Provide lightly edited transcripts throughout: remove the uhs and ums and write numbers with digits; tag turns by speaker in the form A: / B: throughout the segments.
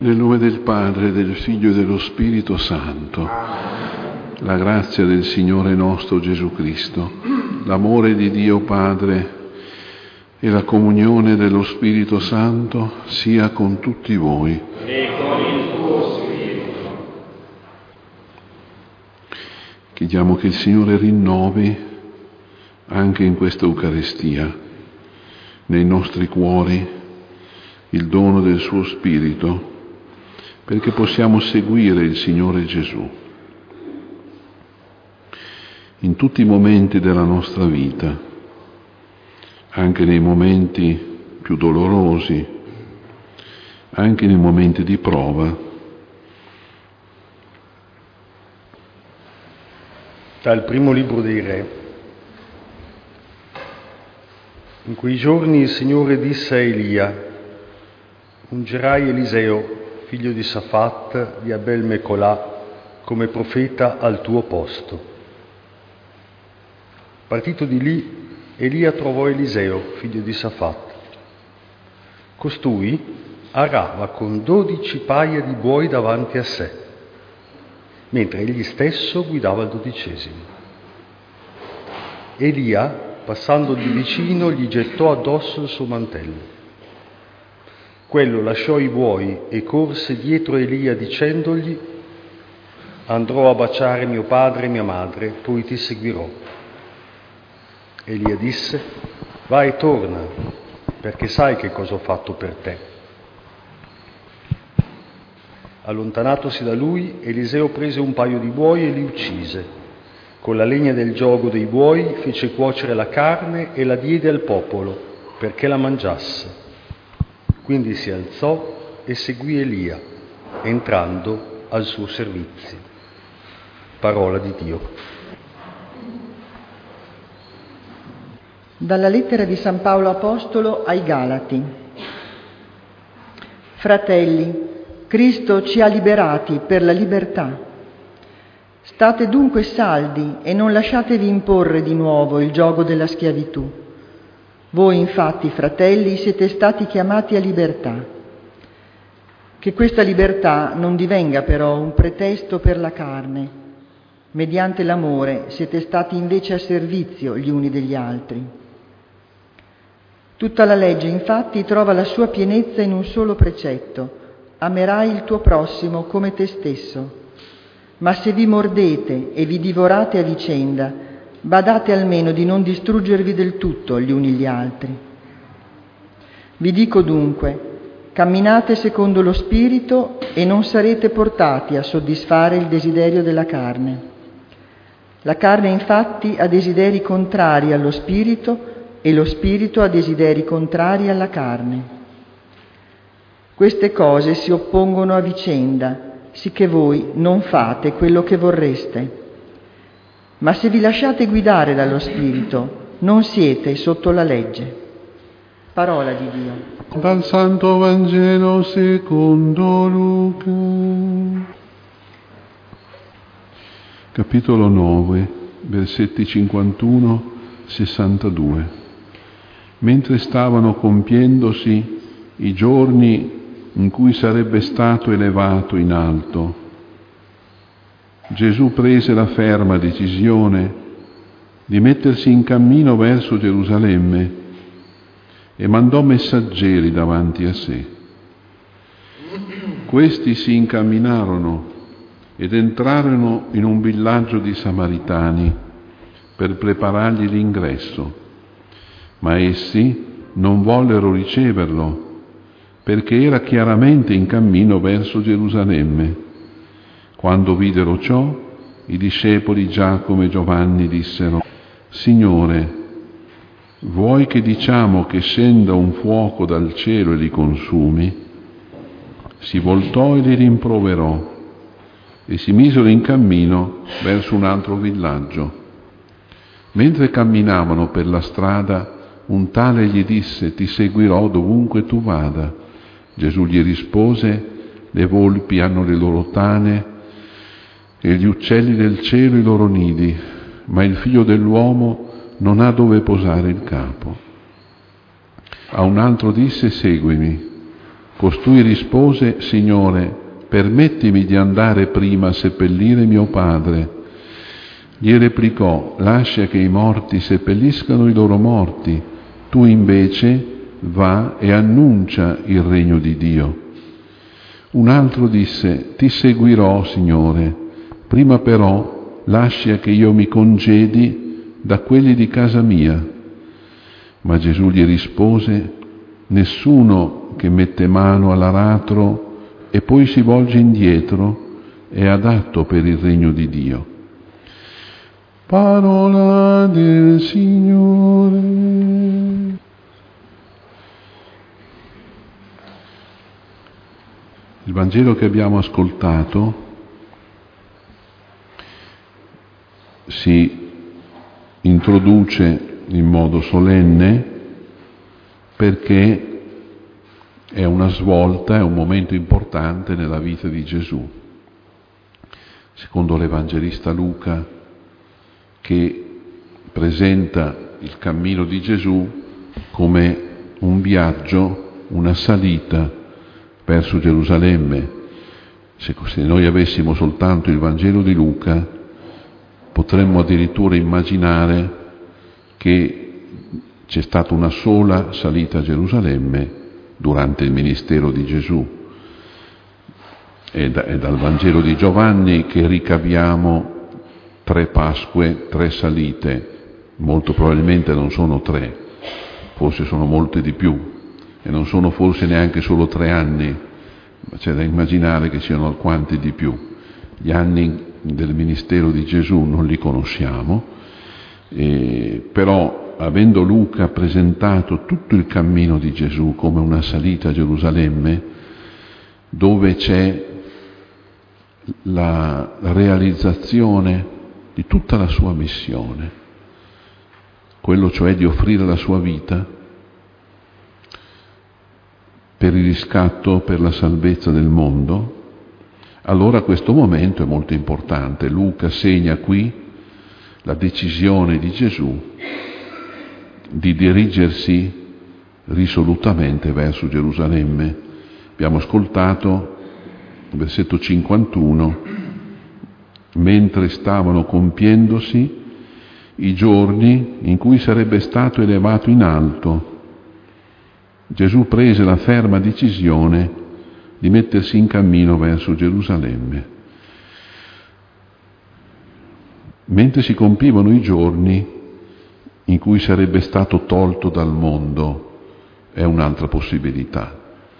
A: Nel nome del Padre, del Figlio e dello Spirito Santo. La grazia del Signore nostro Gesù Cristo, l'amore di Dio Padre e la comunione dello Spirito Santo sia con tutti voi.
B: E con il tuo Spirito.
A: Chiediamo che il Signore rinnovi anche in questa Eucaristia, nei nostri cuori, il dono del suo Spirito, perché possiamo seguire il Signore Gesù in tutti i momenti della nostra vita, anche nei momenti più dolorosi, anche nei momenti di prova.
C: Dal primo libro dei Re. In quei giorni il Signore disse a Elia: ungerai Eliseo, figlio di Safat, di Abel Mecolà, come profeta al tuo posto. Partito di lì, Elia trovò Eliseo, figlio di Safat. Costui arava con 12 paia di buoi davanti a sé, mentre egli stesso guidava il 12°. Elia, passando di vicino, gli gettò addosso il suo mantello. Quello lasciò i buoi e corse dietro Elia dicendogli: andrò a baciare mio padre e mia madre, poi ti seguirò. Elia disse: vai e torna, perché sai che cosa ho fatto per te. Allontanatosi da lui, Eliseo prese un paio di buoi e li uccise. Con la legna del giogo dei buoi fece cuocere la carne e la diede al popolo, perché la mangiasse. Quindi si alzò e seguì Elia, entrando al suo servizio. Parola di Dio.
D: Dalla lettera di San Paolo Apostolo ai Galati. Fratelli, Cristo ci ha liberati per la libertà. State dunque saldi e non lasciatevi imporre di nuovo il giogo della schiavitù. Voi infatti, fratelli, siete stati chiamati a libertà. Che questa libertà non divenga però un pretesto per la carne. Mediante l'amore siete stati invece a servizio gli uni degli altri. Tutta la legge, infatti, trova la sua pienezza in un solo precetto: amerai il tuo prossimo come te stesso. Ma se vi mordete e vi divorate a vicenda, badate almeno di non distruggervi del tutto gli uni gli altri. Vi dico dunque, camminate secondo lo Spirito e non sarete portati a soddisfare il desiderio della carne. La carne infatti ha desideri contrari allo Spirito e lo Spirito ha desideri contrari alla carne. Queste cose si oppongono a vicenda, sicché voi non fate quello che vorreste. Ma se vi lasciate guidare dallo Spirito, non siete sotto la legge. Parola di Dio.
A: Dal Santo Vangelo secondo Luca. Capitolo 9, versetti 51-62. Mentre stavano compiendosi i giorni in cui sarebbe stato elevato in alto, Gesù prese la ferma decisione di mettersi in cammino verso Gerusalemme e mandò messaggeri davanti a sé. Questi si incamminarono ed entrarono in un villaggio di Samaritani per preparargli l'ingresso, ma essi non vollero riceverlo perché era chiaramente in cammino verso Gerusalemme. Quando videro ciò, i discepoli Giacomo e Giovanni dissero: Signore, vuoi che diciamo che scenda un fuoco dal cielo e li consumi? Si voltò e li rimproverò e si misero in cammino verso un altro villaggio. Mentre camminavano per la strada, un tale gli disse: ti seguirò dovunque tu vada. Gesù gli rispose: le volpi hanno le loro tane e gli uccelli del cielo i loro nidi, ma il Figlio dell'uomo non ha dove posare il capo. A un altro disse: seguimi. Costui rispose: Signore, permettimi di andare prima a seppellire mio padre. Gli replicò: lascia che i morti seppelliscano i loro morti, tu invece va e annuncia il regno di Dio. Un altro disse: ti seguirò, Signore, prima però lascia che io mi congedi da quelli di casa mia. Ma Gesù gli rispose: nessuno che mette mano all'aratro e poi si volge indietro è adatto per il regno di Dio. Parola del Signore. Il Vangelo che abbiamo ascoltato si introduce in modo solenne perché è una svolta, è un momento importante nella vita di Gesù. Secondo l'Evangelista Luca, che presenta il cammino di Gesù come un viaggio, una salita verso Gerusalemme. Se noi avessimo soltanto il Vangelo di Luca, potremmo addirittura immaginare che c'è stata una sola salita a Gerusalemme durante il ministero di Gesù. È dal Vangelo di Giovanni che ricaviamo 3 Pasque, 3 salite. Molto probabilmente non sono 3, forse sono molte di più, e non sono forse neanche solo 3 anni, ma c'è da immaginare che siano alquanti di più. Gli anni del ministero di Gesù non li conosciamo, però avendo Luca presentato tutto il cammino di Gesù come una salita a Gerusalemme, dove c'è la realizzazione di tutta la sua missione, quello cioè di offrire la sua vita per il riscatto, per la salvezza del mondo, allora questo momento è molto importante. Luca segna qui la decisione di Gesù di dirigersi risolutamente verso Gerusalemme. Abbiamo ascoltato il versetto 51: mentre stavano compiendosi i giorni in cui sarebbe stato elevato in alto, Gesù prese la ferma decisione di mettersi in cammino verso Gerusalemme. Mentre si compivano i giorni in cui sarebbe stato tolto dal mondo, è un'altra possibilità.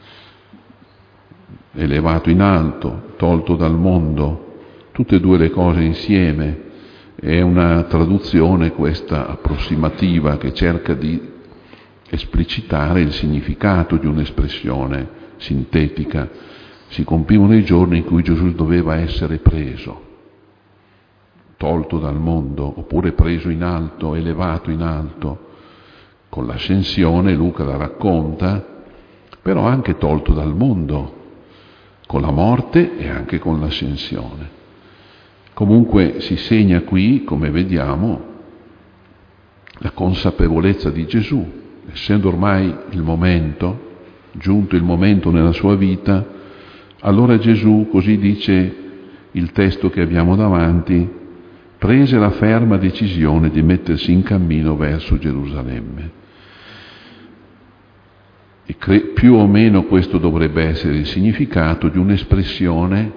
A: Elevato in alto, tolto dal mondo, tutte e due le cose insieme. È una traduzione questa approssimativa che cerca di esplicitare il significato di un'espressione sintetica. Si compivano i giorni in cui Gesù doveva essere preso, tolto dal mondo, oppure preso in alto, elevato in alto. Con l'ascensione Luca la racconta, però anche tolto dal mondo, con la morte e anche con l'ascensione. Comunque si segna qui, come vediamo, la consapevolezza di Gesù, essendo ormai il momento, giunto il momento nella sua vita, allora Gesù, così dice il testo che abbiamo davanti, prese la ferma decisione di mettersi in cammino verso Gerusalemme. E più o meno questo dovrebbe essere il significato di un'espressione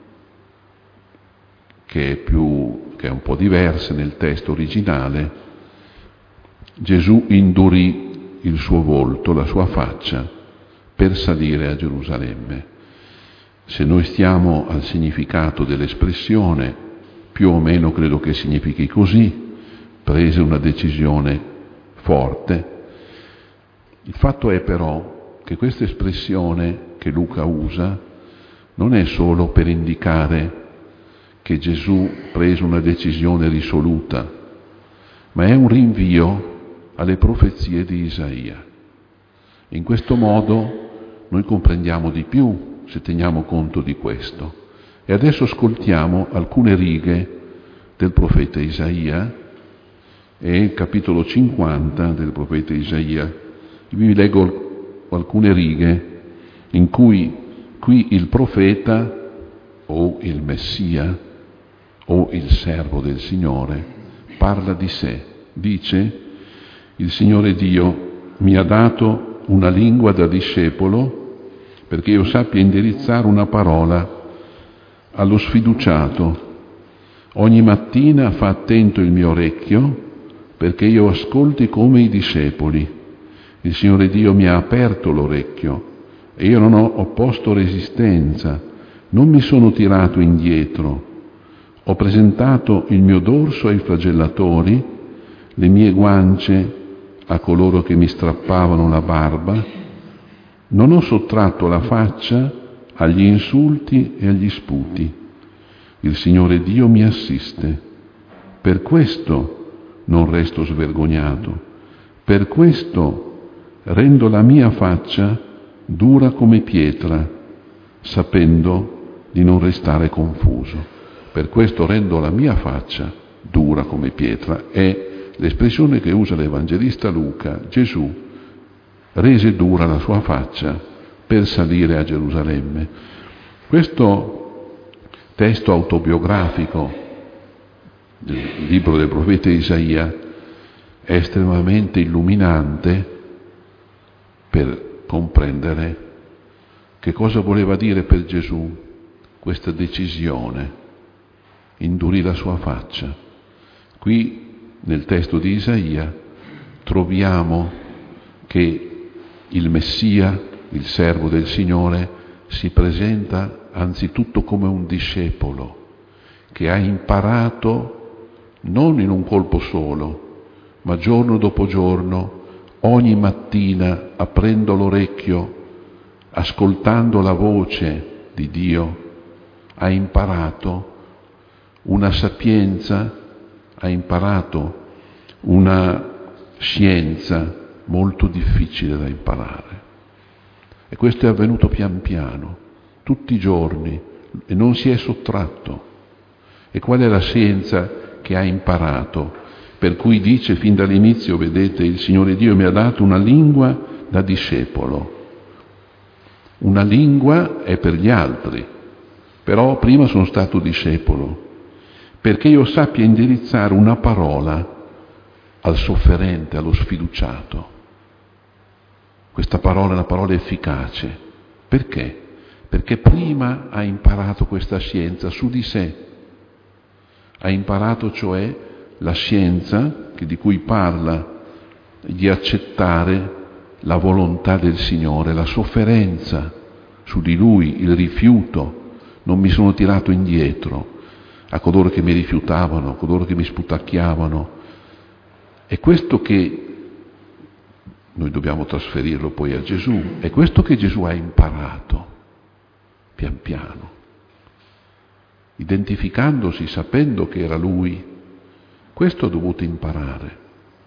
A: che è un po' diversa nel testo originale. Gesù indurì il suo volto, la sua faccia, per salire a Gerusalemme. Se noi stiamo al significato dell'espressione, più o meno credo che significhi così: prese una decisione forte. Il fatto è però che questa espressione che Luca usa non è solo per indicare che Gesù prese una decisione risoluta, ma è un rinvio alle profezie di Isaia. In questo modo noi comprendiamo di più se teniamo conto di questo. E adesso ascoltiamo alcune righe del profeta Isaia, è il capitolo 50 del profeta Isaia. Vi leggo alcune righe in cui qui il profeta o il Messia o il servo del Signore parla di sé. Dice: il Signore Dio mi ha dato una lingua da discepolo perché io sappia indirizzare una parola allo sfiduciato. Ogni mattina fa attento il mio orecchio perché io ascolti come i discepoli. Il Signore Dio mi ha aperto l'orecchio e io non ho opposto resistenza, non mi sono tirato indietro. Ho presentato il mio dorso ai flagellatori, le mie guance a coloro che mi strappavano la barba. Non ho sottratto la faccia agli insulti e agli sputi. Il Signore Dio mi assiste. Per questo non resto svergognato. Per questo rendo la mia faccia dura come pietra, sapendo di non restare confuso. Per questo rendo la mia faccia dura come pietra. È l'espressione che usa l'Evangelista Luca. Gesù rese dura la sua faccia per salire a Gerusalemme. Questo testo autobiografico del libro del profeta Isaia è estremamente illuminante per comprendere che cosa voleva dire per Gesù questa decisione, indurì la sua faccia. Qui nel testo di Isaia troviamo che il Messia, il servo del Signore, si presenta anzitutto come un discepolo che ha imparato non in un colpo solo, ma giorno dopo giorno, ogni mattina aprendo l'orecchio, ascoltando la voce di Dio, ha imparato una sapienza, ha imparato una scienza molto difficile da imparare. E questo è avvenuto pian piano, tutti i giorni, e non si è sottratto. E qual è la scienza che ha imparato? Per cui dice fin dall'inizio, vedete, il Signore Dio mi ha dato una lingua da discepolo. Una lingua è per gli altri, però prima sono stato discepolo, perché io sappia indirizzare una parola al sofferente, allo sfiduciato. Questa parola è una parola efficace. Perché? Perché prima ha imparato questa scienza su di sé. Ha imparato cioè la scienza di cui parla, di accettare la volontà del Signore, la sofferenza su di Lui, il rifiuto. Non mi sono tirato indietro a coloro che mi rifiutavano, a coloro che mi sputacchiavano. È questo che noi dobbiamo trasferirlo poi a Gesù, è questo che Gesù ha imparato pian piano, identificandosi, sapendo che era Lui. Questo ha dovuto imparare,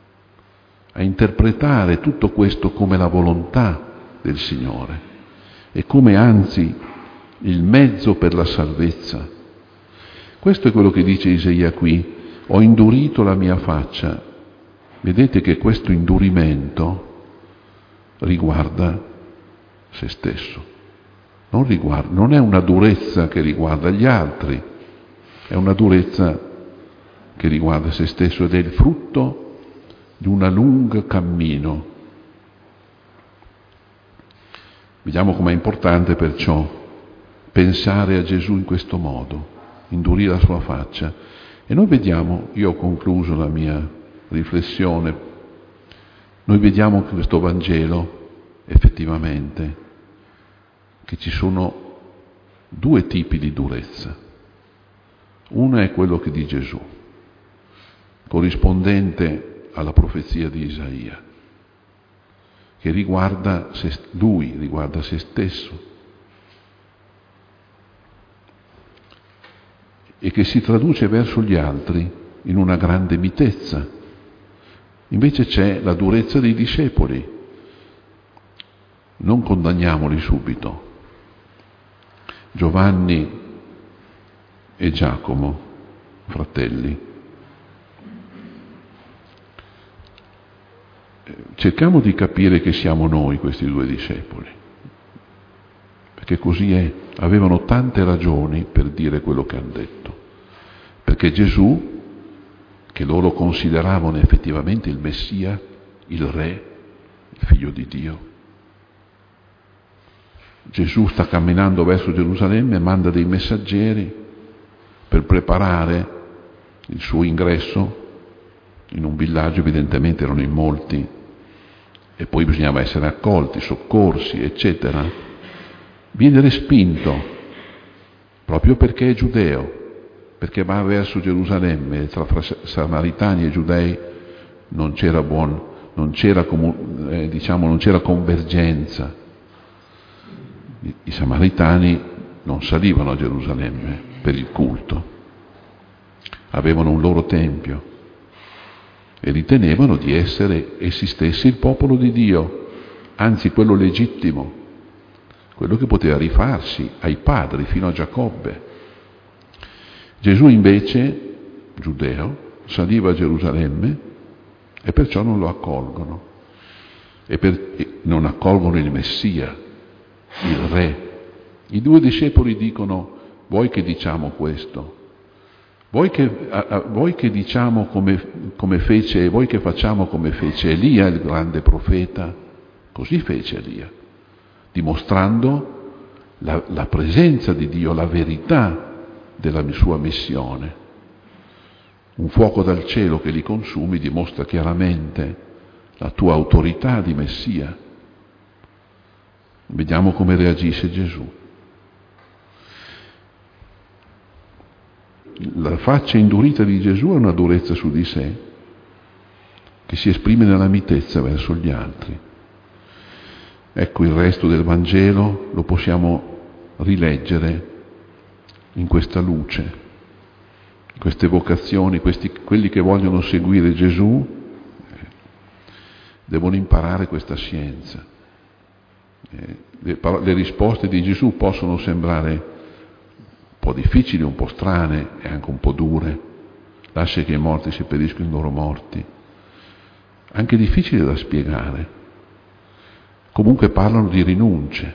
A: a interpretare tutto questo come la volontà del Signore e come anzi il mezzo per la salvezza. Questo è quello che dice Isaia qui: ho indurito la mia faccia. Vedete che questo indurimento riguarda se stesso, non è una durezza che riguarda gli altri, è una durezza che riguarda se stesso ed è il frutto di un lungo cammino. Vediamo com'è importante perciò pensare a Gesù in questo modo, indurire la sua faccia. E noi vediamo, io ho concluso la mia riflessione, noi vediamo che questo Vangelo effettivamente che ci sono due tipi di durezza. Uno è quello che di Gesù, corrispondente alla profezia di Isaia, che riguarda lui, riguarda se stesso, e che si traduce verso gli altri in una grande mitezza. Invece c'è la durezza dei discepoli. Non condanniamoli subito. Giovanni e Giacomo, fratelli, cerchiamo di capire che siamo noi questi due discepoli. perché così è. Avevano tante ragioni per dire quello che hanno detto, perché Gesù, che loro consideravano effettivamente il Messia, il Re, il Figlio di Dio. Gesù sta camminando verso Gerusalemme e manda dei messaggeri per preparare il suo ingresso in un villaggio, evidentemente erano in molti, e poi bisognava essere accolti, soccorsi, eccetera. Viene respinto proprio perché è giudeo, perché va verso Gerusalemme, tra samaritani e giudei non c'era convergenza. I samaritani non salivano a Gerusalemme per il culto, avevano un loro tempio e ritenevano di essere essi stessi il popolo di Dio, anzi quello legittimo, quello che poteva rifarsi ai padri fino a Giacobbe. Gesù invece, giudeo, saliva a Gerusalemme e perciò non lo accolgono, e non accolgono il Messia, il Re. I due discepoli dicono: vuoi che diciamo questo? Vuoi che diciamo come fece, vuoi che facciamo come fece Elia, il grande profeta? Così fece Elia, dimostrando la presenza di Dio, la verità della sua missione. Un fuoco dal cielo che li consumi dimostra chiaramente la tua autorità di Messia. Vediamo come reagisce Gesù. La faccia indurita di Gesù è una durezza su di sé che si esprime nella mitezza verso gli altri. Ecco, il resto del Vangelo lo possiamo rileggere in questa luce, queste vocazioni, quelli che vogliono seguire Gesù devono imparare questa scienza. Le risposte di Gesù possono sembrare un po' difficili, un po' strane e anche un po' dure. Lascia che i morti seppelliscono i loro morti. Anche difficili da spiegare. Comunque parlano di rinunce.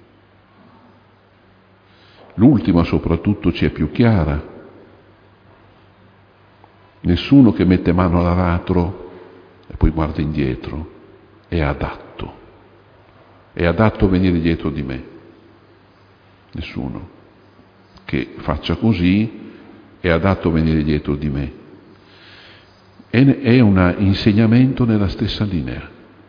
A: L'ultima soprattutto ci è più chiara. Nessuno che mette mano all'aratro e poi guarda indietro è adatto. È adatto a venire dietro di me. Nessuno che faccia così è adatto a venire dietro di me. È un insegnamento nella stessa linea.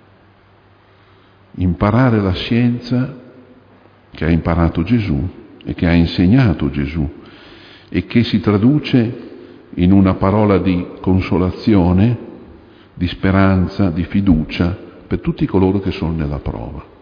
A: Imparare la scienza che ha imparato Gesù e che ha insegnato Gesù e che si traduce in una parola di consolazione, di speranza, di fiducia per tutti coloro che sono nella prova.